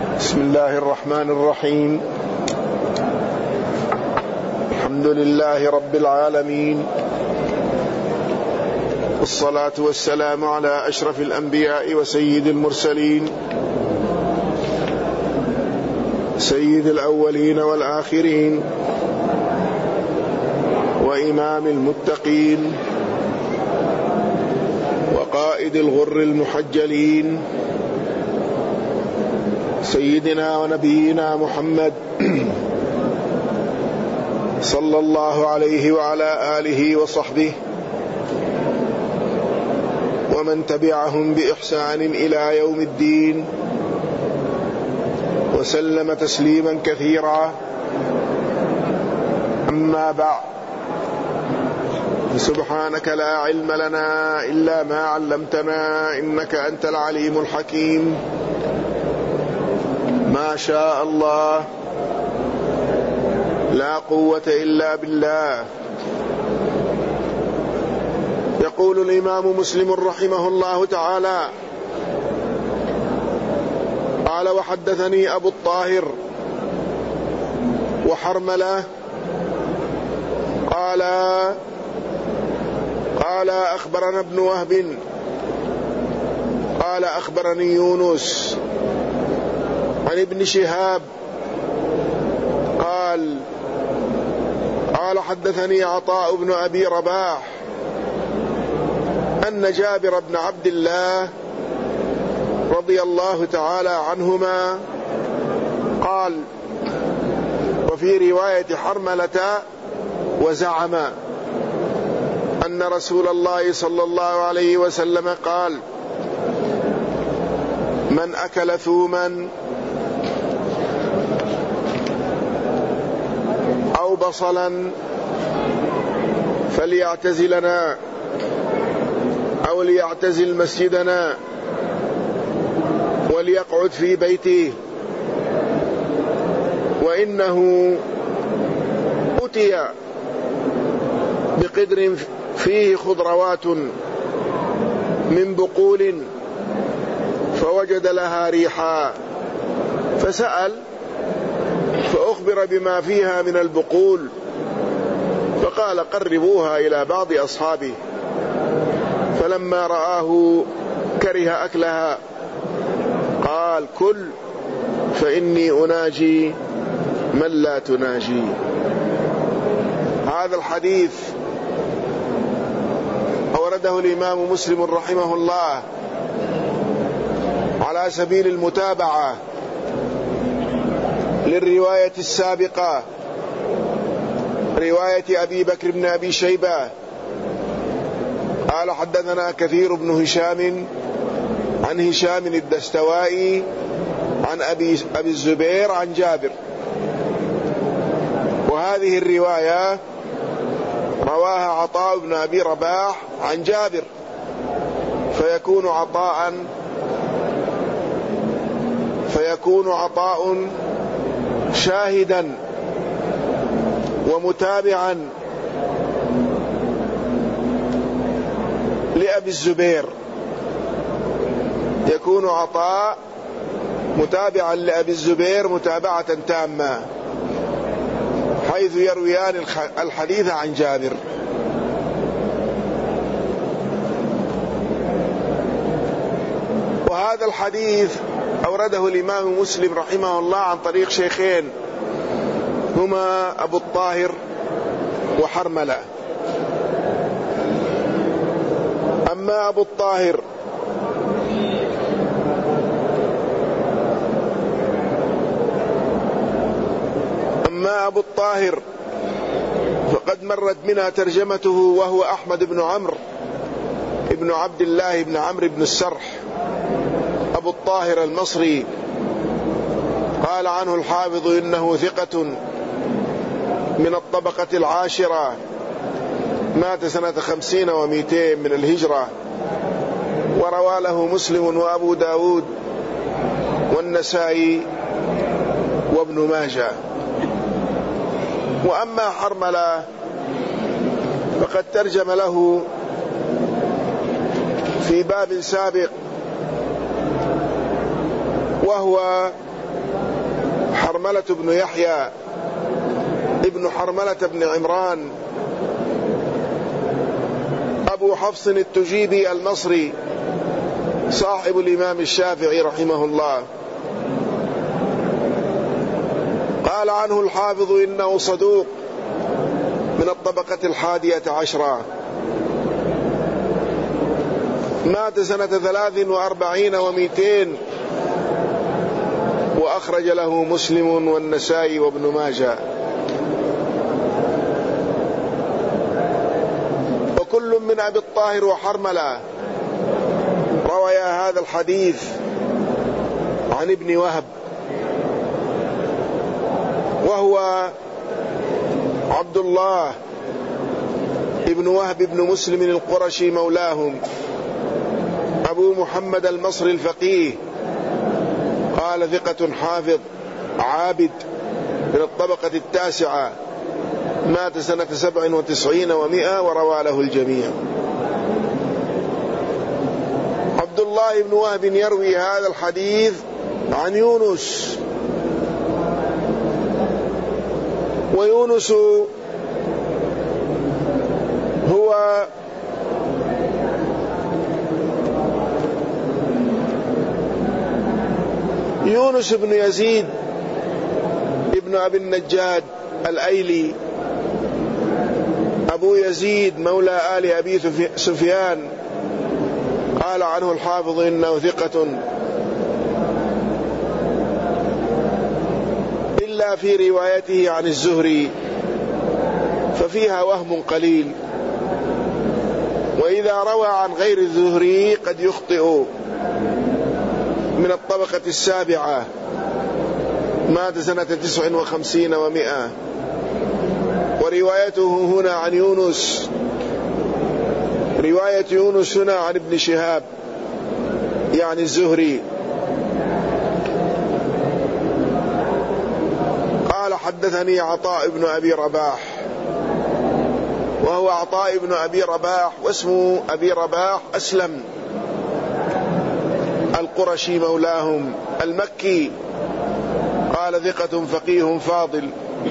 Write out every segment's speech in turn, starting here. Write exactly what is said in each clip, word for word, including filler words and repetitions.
بسم الله الرحمن الرحيم. الحمد لله رب العالمين، والصلاة والسلام على أشرف الأنبياء وسيد المرسلين، سيد الأولين والآخرين، وإمام المتقين، وقائد الغر المحجلين، سيدنا ونبينا محمد صلى الله عليه وعلى آله وصحبه ومن تبعهم بإحسان إلى يوم الدين، وسلم تسليما كثيرا. أما بعد، سبحانك لا علم لنا إلا ما علمتنا إنك أنت العليم الحكيم. ما شاء الله، لا قوة إلا بالله. يقول الإمام مسلم رحمه الله تعالى: قال: وحدثني أبو الطاهر وحرملة قال قال أخبرنا ابن وهب قال أخبرني يونس عن ابن شهاب قال قال حدثني عطاء بن أبي رباح أن جابر بن عبد الله رضي الله تعالى عنهما قال، وفي رواية حرملة: وزعم أن رسول الله صلى الله عليه وسلم قال: من أكل ثوما أو بصلا فليعتزلنا أو ليعتزل مسجدنا وليقعد في بيته، وإنه أتي بقدر فيه خضروات من بقول فوجد لها ريحا، فسأل فأخبر بما فيها من البقول، فقال: قربوها إلى بعض أصحابه. فلما رآه كره أكلها قال: كل فإني أناجي من لا تناجي. هذا الحديث أورده الإمام مسلم رحمه الله على سبيل المتابعة للرواية السابقة، رواية أبي بكر بن أبي شيبة. قال: حدثنا كثير بن هشام عن هشام الدستوائي عن أبي, أبي الزبير عن جابر. وهذه الرواية رواها عطاء بن أبي رباح عن جابر، فيكون عطاء فيكون عطاء شاهدا ومتابعا لأبي الزبير، يكون عطاء متابعا لأبي الزبير متابعة تامة، حيث يرويان الحديث عن جابر. وهذا الحديث أورده الإمام مسلم رحمه الله عن طريق شيخين هما أبو الطاهر وحرملة. أما أبو الطاهر أما أبو الطاهر فقد مرت منها ترجمته، وهو أحمد بن عمرو ابن عبد الله بن عمرو بن السرح أبو الطاهر المصري. قال عنه الحافظ إنه ثقة من الطبقة العاشرة، مات سنة خمسين ومئتين من الهجرة، وروى له مسلم وأبو داود والنسائي وابن ماجه. وأما حرملة فقد ترجم له في باب سابق، وهو حرملة بن يحيى ابن حرملة بن عمران أبو حفص التجيبي المصري صاحب الإمام الشافعي رحمه الله. قال عنه الحافظ إنه صدوق من الطبقة الحادية عشرة. مات سنة ثلاث وأربعين ومئتين، وأخرج له مسلم والنسائي وابن ماجه. وكل من أبي الطاهر وحرملة رويا هذا الحديث عن ابن وهب، وهو عبد الله ابن وهب بن مسلم القرشي مولاهم أبو محمد المصري الفقيه، قال ثقة حافظ عابد من الطبقة التاسعة، مات سنة سبع وتسعين ومئة، وروى له الجميع. عبد الله بن وهب يروي هذا الحديث عن يونس، ويونس هو يونس بن يزيد ابن أبي النجاد الأيلي أبو يزيد مولى آل أبي سفيان. قال عنه الحافظ إنه ثقة، إلا في روايته عن الزهري ففيها وهم قليل، وإذا روى عن غير الزهري قد يخطئ. من الطبقة السابعة، مات سنة تسع وخمسين ومئة، وروايته هنا عن يونس، رواية يونس هنا عن ابن شهاب يعني الزهري. قال حدثني عطاء بن أبي رباح، وهو عطاء بن أبي رباح واسمه أبي رباح أسلم القرشي مولاهم المكي، قال ثقة فقيه فاضل،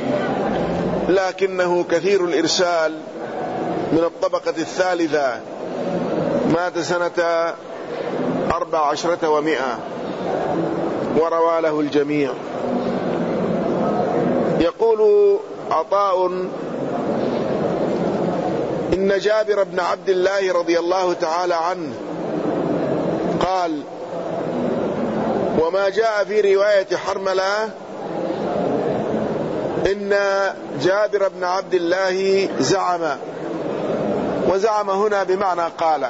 لكنه كثير الإرسال، من الطبقة الثالثة، مات سنة أربع عشرة ومئة، وروى له الجميع. يقول عطاء إن جابر بن عبد الله رضي الله تعالى عنه قال: وما جاء في رواية حرملة إن جابر بن عبد الله زعم، وزعم هنا بمعنى قال،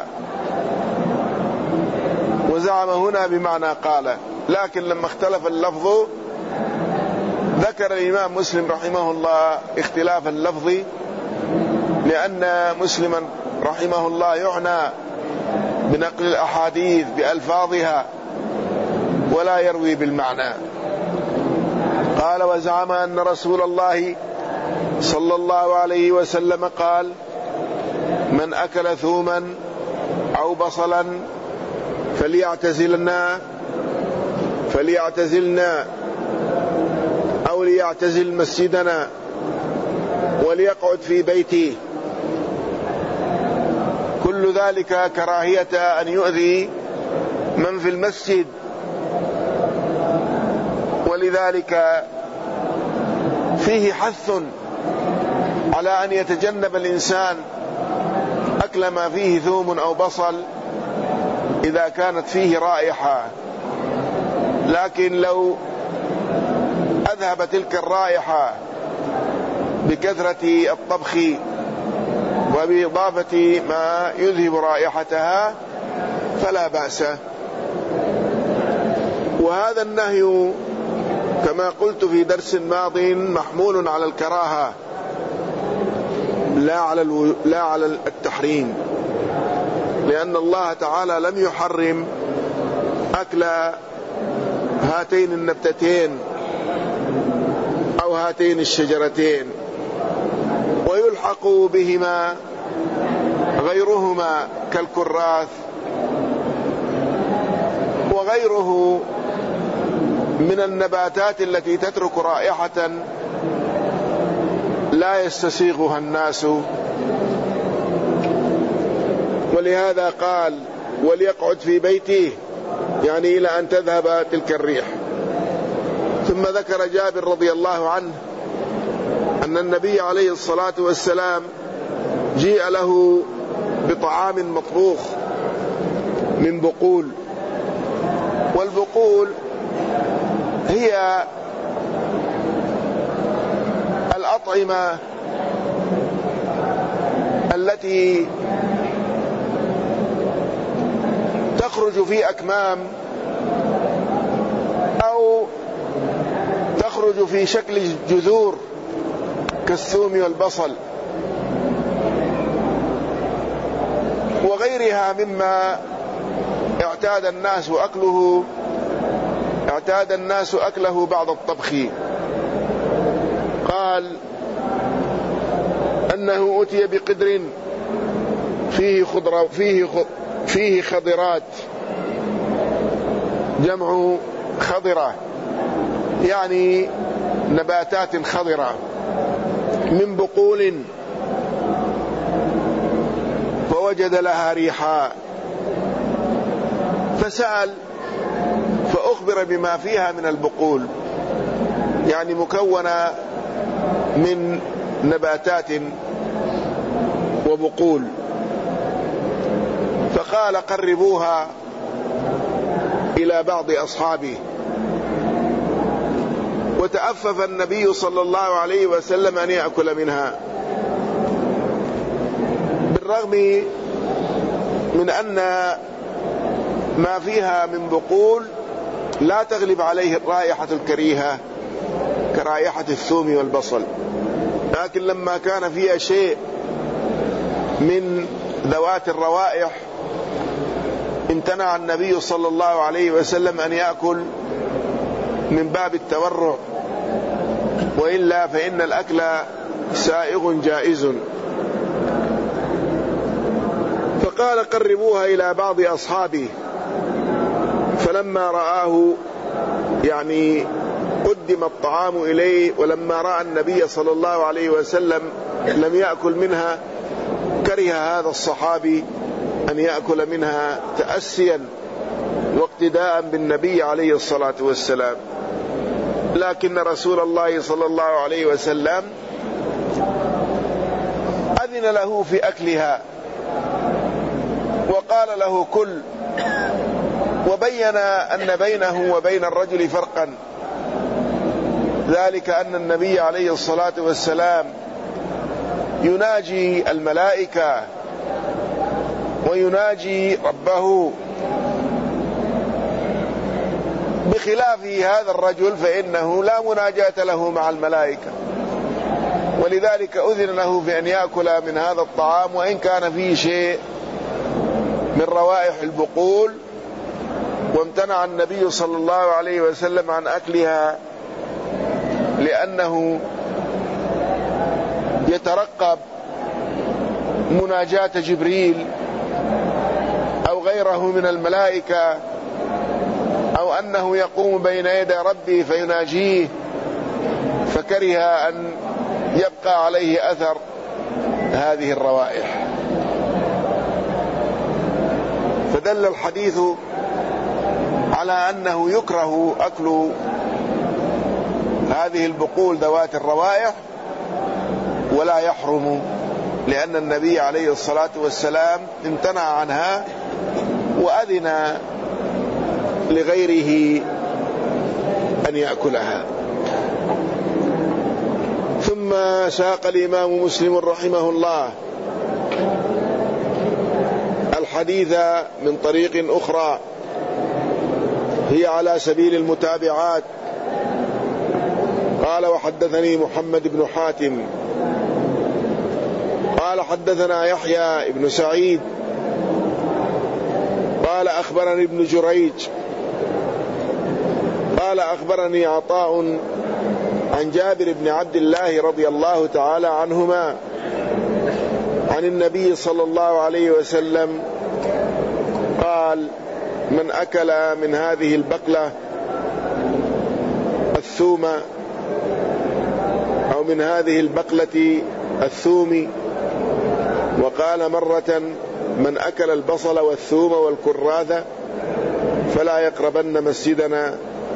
وزعم هنا بمعنى قال، لكن لما اختلف اللفظ ذكر الإمام مسلم رحمه الله اختلاف اللفظ، لأن مسلما رحمه الله يعنى بنقل الأحاديث بألفاظها ولا يروي بالمعنى. قال: وزعم أن رسول الله صلى الله عليه وسلم قال: من أكل ثوما أو بصلا فليعتزلنا فليعتزلنا أو ليعتزل مسجدنا وليقعد في بيته، كل ذلك كراهية أن يؤذي من في المسجد، ولذلك فيه حث على أن يتجنب الإنسان أكل ما فيه ثوم أو بصل إذا كانت فيه رائحة، لكن لو أذهب تلك الرائحة بكثرة الطبخ وبإضافة ما يذهب رائحتها فلا بأس. وهذا النهي كما قلت في درس ماض محمول على الكراهة لا على الو... لا على التحريم، لأن الله تعالى لم يحرم أكل هاتين النبتتين أو هاتين الشجرتين، ويلحق بهما غيرهما كالكراث وغيره من النباتات التي تترك رائحة لا يستسيغها الناس، ولهذا قال وليقعد في بيته، يعني إلى أن تذهب تلك الريح. ثم ذكر جابر رضي الله عنه أن النبي عليه الصلاة والسلام جيء له بطعام مطبوخ من بقول، والبقول هي الأطعمة التي تخرج في أكمام أو تخرج في شكل جذور كالثوم والبصل وغيرها مما اعتاد الناس أكله اعتاد الناس أكله بعد الطبخ. قال أنه أتي بقدر فيه خضرة فيه فيه خضرات، جمع خضرة يعني نباتات خضرة، من بقول، فوجد لها ريحا فسأل فأخبر بما فيها من البقول، يعني مكونة من نباتات وبقول. فقال قربوها إلى بعض أصحابه. وتأفف النبي صلى الله عليه وسلم أن يأكل منها، بالرغم من أن ما فيها من بقول لا تغلب عليه الرائحة الكريهة كرائحة الثوم والبصل، لكن لما كان فيها شيء من ذوات الروائح امتنع النبي صلى الله عليه وسلم أن يأكل من باب التورع، وإلا فإن الأكل سائغ جائز. فقال قربوها إلى بعض أصحابه، فلما رآه يعني قدم الطعام إليه، ولما رأى النبي صلى الله عليه وسلم لم يأكل منها كره هذا الصحابي أن يأكل منها تأسيا واقتداء بالنبي عليه الصلاة والسلام. لكن رسول الله صلى الله عليه وسلم أذن له في أكلها وقال له كل، وبين أن بينه وبين الرجل فرقا، ذلك أن النبي عليه الصلاة والسلام يناجي الملائكة ويناجي ربه، بخلاف هذا الرجل فإنه لا مناجاة له مع الملائكة، ولذلك أذن له في أن يأكل من هذا الطعام وإن كان فيه شيء من روائح البقول، وامتنع النبي صلى الله عليه وسلم عن أكلها لأنه يترقب مناجاة جبريل أو غيره من الملائكة، أو أنه يقوم بين يدي ربه فيناجيه، فكره أن يبقى عليه أثر هذه الروائح. فدل الحديث على أنه يكره أكل هذه البقول ذوات الروائح، ولا يحرم، لأن النبي عليه الصلاة والسلام امتنع عنها وأذن لغيره أن يأكلها. ثم ساق الإمام مسلم رحمه الله الحديث من طريق أخرى هي على سبيل المتابعات. قال وحدثني محمد بن حاتم قال حدثنا يحيى بن سعيد قال أخبرني ابن جريج قال أخبرني عطاء عن جابر بن عبد الله رضي الله تعالى عنهما عن النبي صلى الله عليه وسلم قال من أكل من هذه البقلة الثوم أو من هذه البقلة الثوم. وقال مرة: من أكل البصل والثوم والكراث فلا يقربن مسجدنا،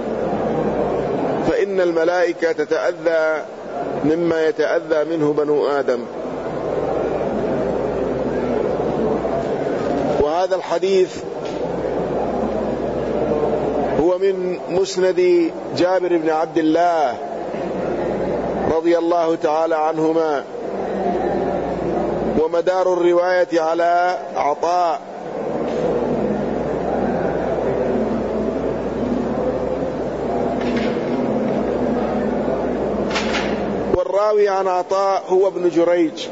فإن الملائكة تتأذى مما يتأذى منه بنو آدم. وهذا الحديث هو من مسند جابر بن عبد الله رضي الله تعالى عنهما، ومدار الرواية على عطاء. والراوي عن عطاء هو ابن جريج.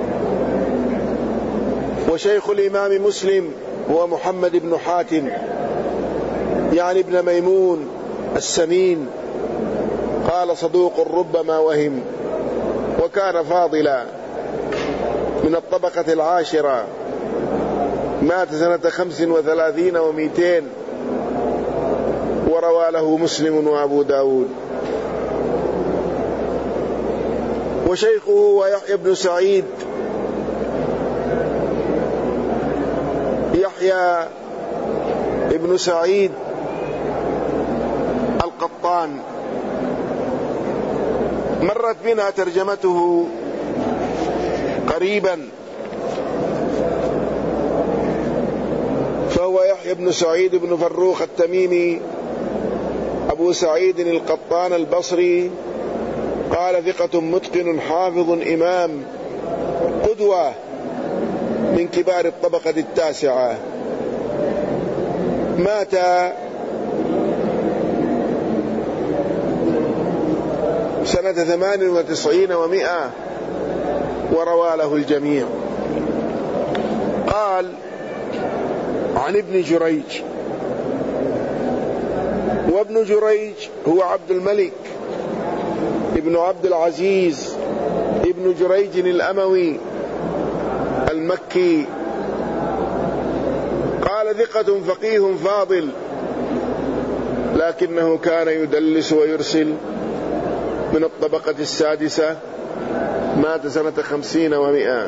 وشيخ الإمام مسلم هو محمد بن حاتم يعني ابن ميمون السمين، قال: صدوق ربما وهم، وكان فاضلا من الطبقة العاشرة، مات سنة خمس وثلاثين ومئتين، وروى له مسلم وأبو داود. وشيخه هو يحيى بن سعيد يحيى ابن سعيد القطان، مرت بنا ترجمته قريبا، فهو يحيى بن سعيد بن فروخ التميمي أبو سعيد القطان البصري، قال: ثقة متقن حافظ إمام قدوة من كبار الطبقة التاسعة، مات سنة ثمان وتسعين ومئة، وروى له الجميع. قال: عن ابن جريج. وابن جريج هو عبد الملك ابن عبد العزيز ابن جريج الأموي المكي، قال: ثقة فقيه فاضل، لكنه كان يدلس ويرسل، من الطبقة السادسة، مات سنة خمسين ومئة.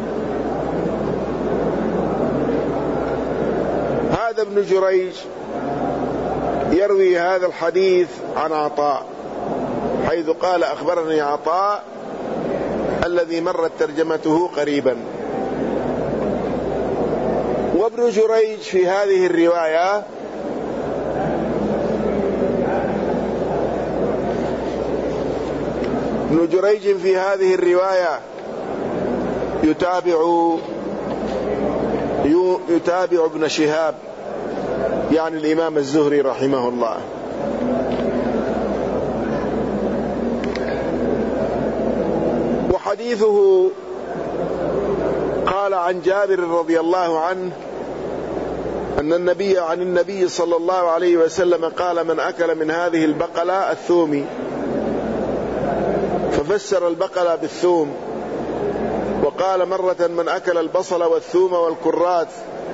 هذا ابن جريج يروي هذا الحديث عن عطاء، حيث قال: أخبرني عطاء الذي مرت ترجمته قريبا. وابن جريج في هذه الرواية ابن جريج في هذه الرواية يتابع يتابع ابن شهاب، يعني الإمام الزهري رحمه الله. وحديثه قال عن جابر رضي الله عنه أن النبي عن النبي صلى الله عليه وسلم قال: من أكل من هذه البقلة الثوم، ففسر البقلة بالثوم. وقال مرة: من أكل البصل والثوم والكراث،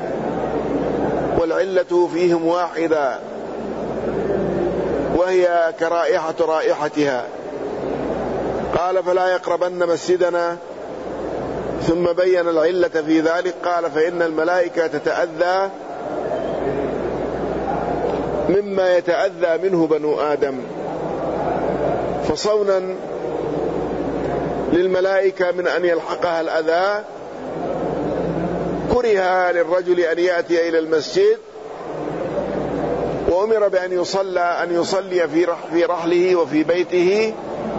والعلة فيهم واحدة، وهي كرائحة رائحتها. قال: فلا يقربن مسجدنا. ثم بين العلة في ذلك، قال: فإن الملائكة تتأذى مما يتأذى منه بنو آدم. فصونا للملائكة من أن يلحقها الأذى، كره للرجل أن يأتي إلى المسجد، وأمر بأن يصلى أن يصلي في في رحله وفي بيته،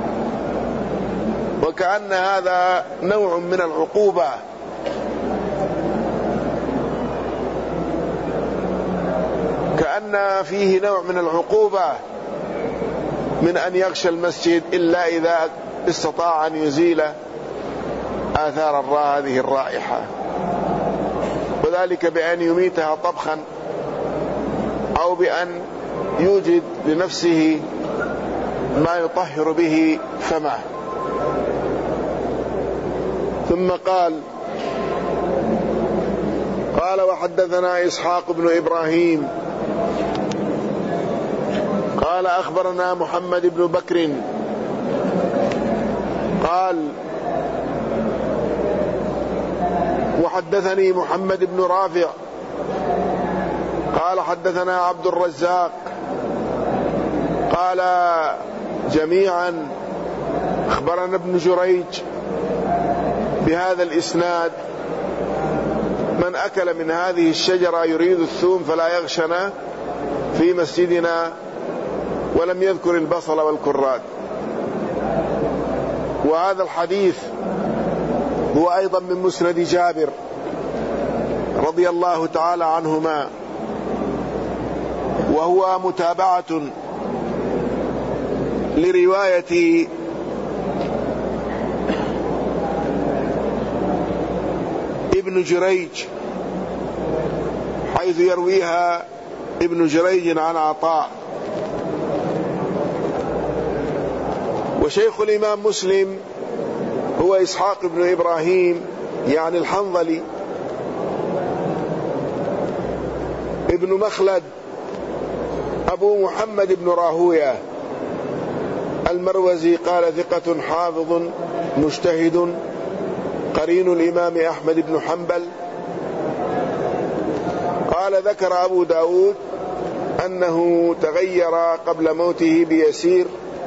وكأن هذا نوع من العقوبة، كأن فيه نوع من العقوبة من أن يغشى المسجد إلا إذا استطاع أن يزيل آثار هذه الرائحة، وذلك بأن يميتها طبخا، أو بأن يوجد لنفسه ما يطهر به فمه. ثم قال قال: وحدثنا إسحاق بن إبراهيم قال قال أخبرنا محمد بن بكر قال وحدثني محمد بن رافع قال حدثنا عبد الرزاق قال جميعا أخبرنا ابن جريج بهذا الإسناد: من أكل من هذه الشجرة يريد الثوم فلا يغشنا في مسجدنا، ولم يذكر البصل والكرات. وهذا الحديث هو أيضا من مسند جابر رضي الله تعالى عنهما، وهو متابعة لرواية ابن جريج، حيث يرويها ابن جريج عن عطاء. وشيخ الإمام مسلم هو إسحاق بن إبراهيم يعني الحنظلي ابن مخلد أبو محمد بن راهوية المروزي، قال ثقة حافظ مجتهد قرين الإمام أحمد بن حنبل. قال ذكر أبو داود أنه تغير قبل موته بيسير،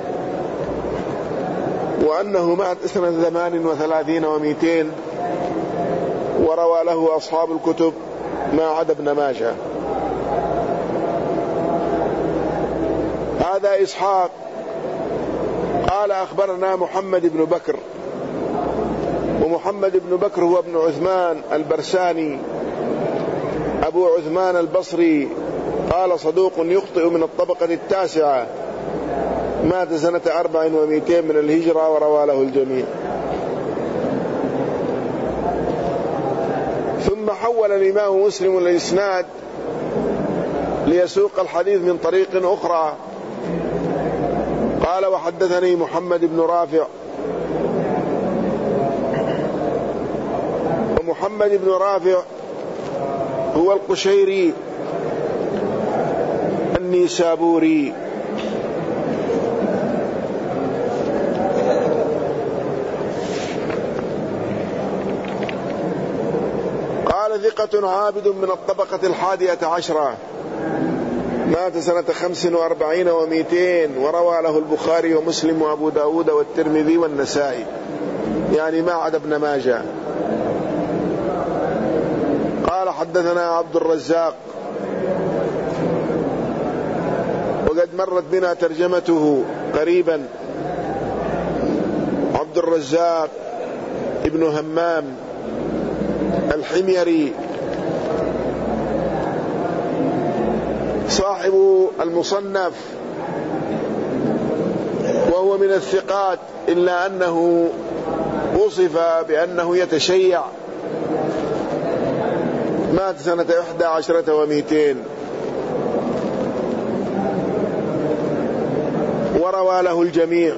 وأنه مات سنة ثمان وثلاثين ومئتين، وروى له أصحاب الكتب ما عدا ابن ماجه. هذا إسحاق. قال أخبرنا محمد بن بكر، ومحمد بن بكر هو ابن عثمان البرساني أبو عثمان البصري، قال صدوق يخطئ من الطبقة التاسعة، مات سنة أربع ومئتين من الهجرة، وروى له الجميع. ثم حول الإمام مسلم الإسناد ليسوق الحديث من طريق أخرى. قال وحدثني محمد بن رافع، ومحمد بن رافع هو القشيري النيسابوري، قال ثقة عابد من الطبقة الحادية عشرة، مات سنة خمس وأربعين ومئتين، وروى له البخاري ومسلم وأبو داود والترمذي والنسائي، يعني ما عدا ابن ماجه. قال حدثنا عبد الرزاق، وقد مرت بنا ترجمته قريبا. عبد الرزاق ابن همام الحميري صاحب المصنف، وهو من الثقات، إلا أنه وصف بأنه يتشيع، مات سنة إحدى عشرة ومئتين، وروى له الجميع.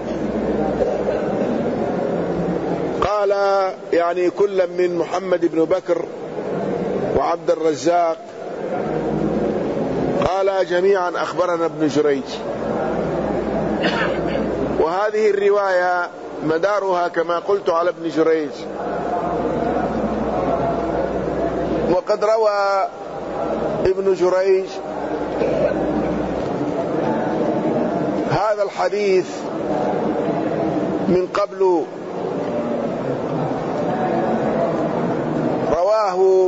قال يعني كل من محمد بن بكر وعبد الرزاق قال جميعا أخبرنا ابن جريج. وهذه الرواية مدارها كما قلت على ابن جريج. وقد روى ابن جريج هذا الحديث من قبل، رواه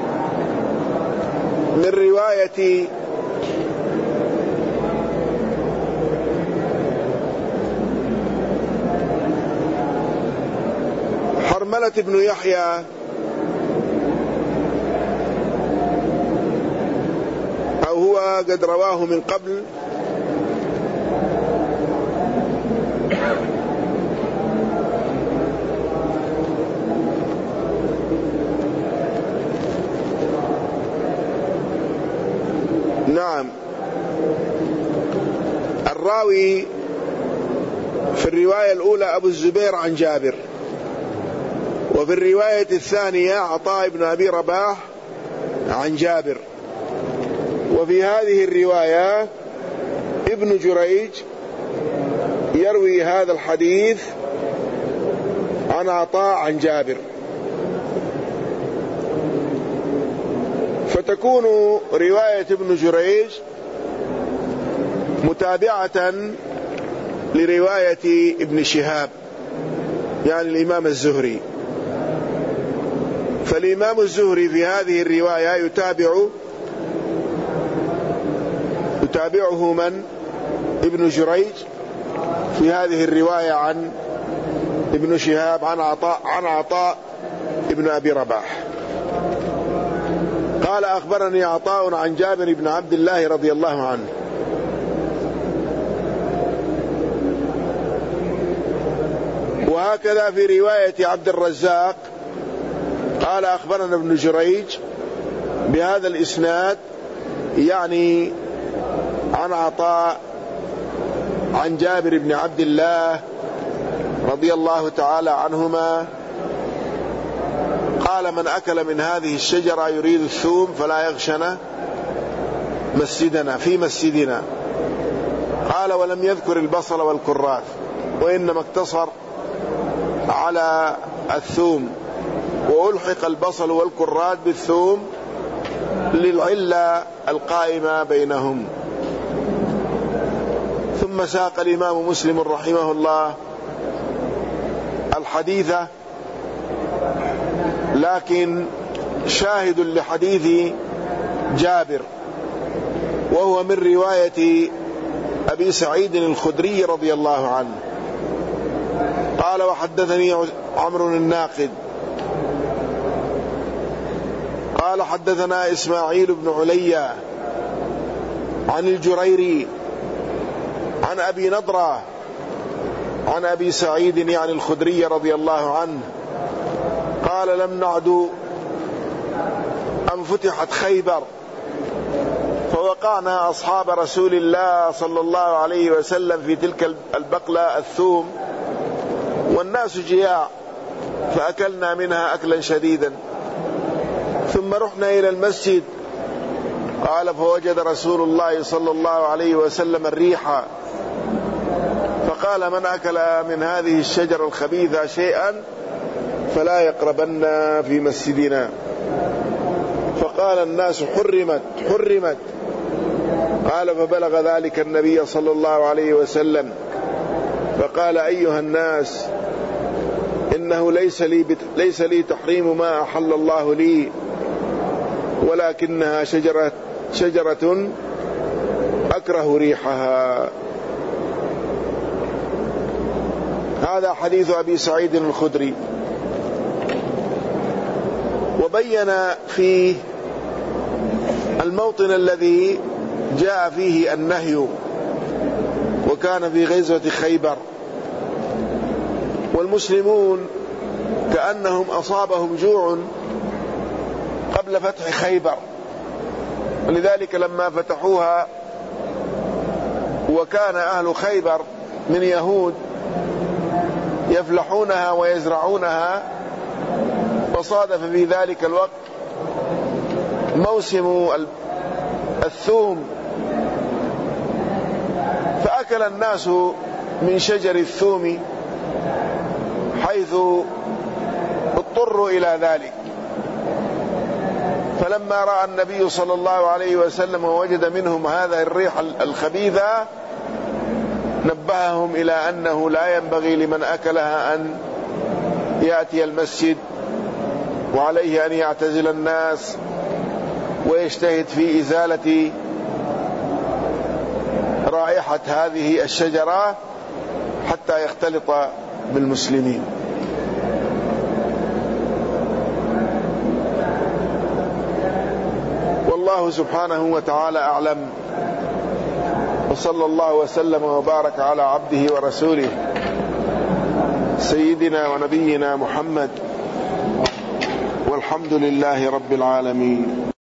من رواية حرملة بن يحيى أو هو قد رواه من قبل، نعم. الراوي في الرواية الأولى أبو الزبير عن جابر، وفي الرواية الثانية عطاء بن أبي رباح عن جابر، وفي هذه الرواية ابن جريج يروي هذا الحديث عن عطاء عن جابر، فتكون رواية ابن جريج متابعة لرواية ابن شهاب يعني الإمام الزهري. فالإمام الزهري في هذه الرواية يتابع يتابعه من؟ ابن جريج في هذه الرواية عن ابن شهاب عن عطاء عن عطاء ابن أبي رباح قال أخبرني عطاء عن جابر بن عبد الله رضي الله عنه. وهكذا في رواية عبد الرزاق قال أخبرنا ابن جريج بهذا الإسناد يعني عن عطاء عن جابر بن عبد الله رضي الله تعالى عنهما قال من أكل من هذه الشجرة يريد الثوم فلا يغشن مسجدنا في مسجدنا. قال ولم يذكر البصل والكراث وإنما اقتصر على الثوم، وألحق البصل والكراث بالثوم للعلة القائمة بينهم. ثم ساق الإمام مسلم رحمه الله الحديث، لكن شاهد لحديث جابر وهو من رواية أبي سعيد الخدري رضي الله عنه قال وحدثني عمرو الناقد قال حدثنا إسماعيل بن عليا عن الجريري عن أبي نضرة عن أبي سعيد يعني الخدري رضي الله عنه قال لم نعد أن فتحت خيبر فوقعنا أصحاب رسول الله صلى الله عليه وسلم في تلك البقلة الثوم والناس جياع فأكلنا منها أكلا شديدا ثم رحنا إلى المسجد. قال فوجد رسول الله صلى الله عليه وسلم الريح فقال من أكل من هذه الشجرة الخبيثة شيئا فلا يقربن في مسجدنا. فقال الناس حرمت حرمت. قال فبلغ ذلك النبي صلى الله عليه وسلم فقال أيها الناس إنه ليس لي, بت... ليس لي تحريم ما أحل الله لي ولكنها شجرة, شجرة أكره ريحها. هذا حديث أبي سعيد الخدري. وبين فيه الموطن الذي جاء فيه النهي وكان في غزوة خيبر، والمسلمون كأنهم أصابهم جوع قبل فتح خيبر، ولذلك لما فتحوها وكان أهل خيبر من يهود يفلحونها ويزرعونها، وصادف في ذلك الوقت موسم الثوم فأكل الناس من شجر الثوم حيث اضطروا إلى ذلك. فلما رأى النبي صلى الله عليه وسلم ووجد منهم هذا الريح الخبيثة نبههم إلى أنه لا ينبغي لمن أكلها أن يأتي المسجد، وعليه أن يعتزل الناس ويجتهد في إزالة رائحة هذه الشجرة حتى يختلط بالمسلمين. والله سبحانه وتعالى أعلم، وصلى الله وسلم وبارك على عبده ورسوله سيدنا ونبينا محمد، والحمد لله رب العالمين.